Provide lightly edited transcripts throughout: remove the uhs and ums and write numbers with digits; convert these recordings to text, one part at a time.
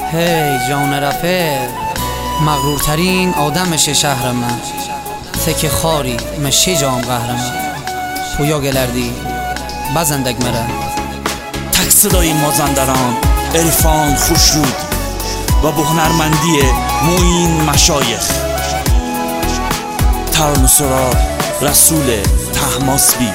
هی جان رفیق، مغرورترین آدمش شهر من، تک خاری مشی جام قهر من. پویا گلردی بزندگ مره تک صدای مازندران عرفان خورشید و با هنرمندی معین مشایخ ترانه‌سرا رسول طهماسبی.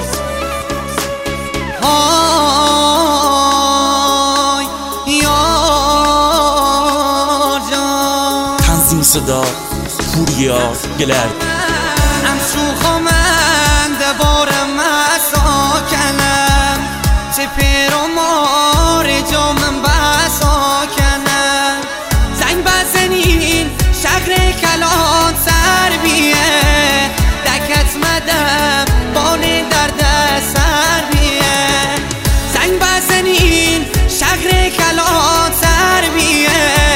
تنظیم صدا پوریا گلرد. ام شوخامن دبارم مسا کنم چه پیر و مار جامم بسا کنم زنگ بزنین شهر کلان سر بیه دکت مدم بان درد سر بیه زنگ بزنین شهر کلان سر بیه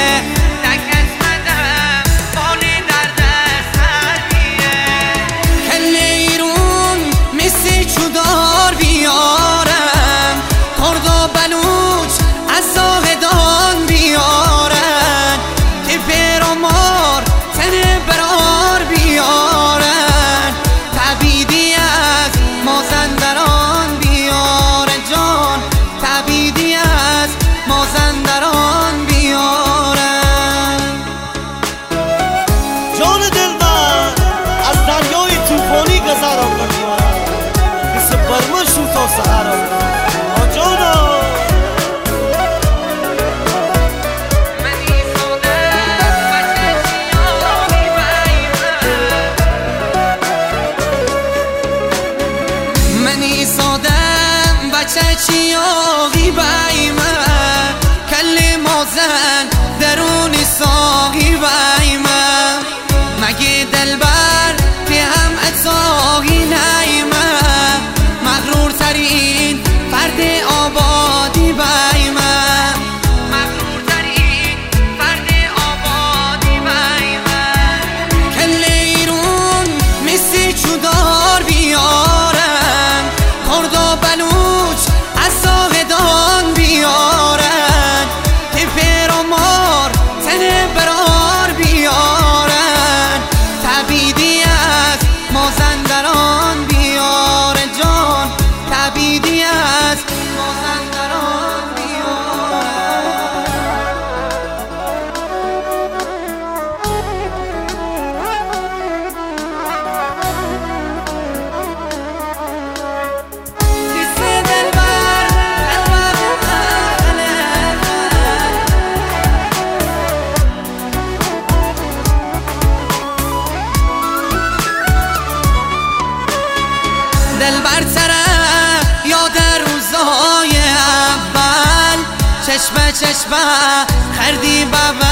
چیاغی بایمه کل مازن درونی ساقی بایمه مگه دلبر که هم اتاقی نیمه مغرور ترین فرد آبادی بایمه مغرور ترین فرد آبادی بایمه کل ایرون مثل چودار بیارم کرد و بلوچ از زاهدان بیارن تپر و مار تن برار بیارن تبیدی از مازندران بیارن جان تبیدی از مازندران دلبر طرف یاد روزای اول چشمه چشمه خردی بابا